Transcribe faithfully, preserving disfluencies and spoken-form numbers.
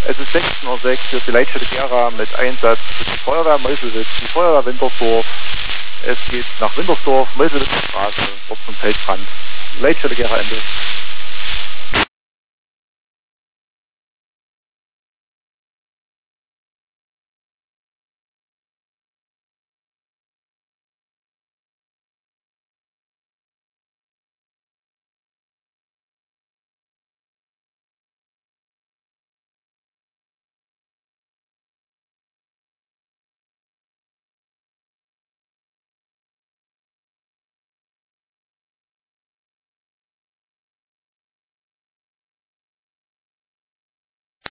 Es ist sechzehn Uhr sechs, hier ist die Leitstelle Gera mit Einsatz für die Feuerwehr Meuselwitz, die Feuerwehr Wintersdorf. Es geht nach Wintersdorf, Meuselwitzer Straße, dort zum Feldbrand. Leitstelle Gera Ende.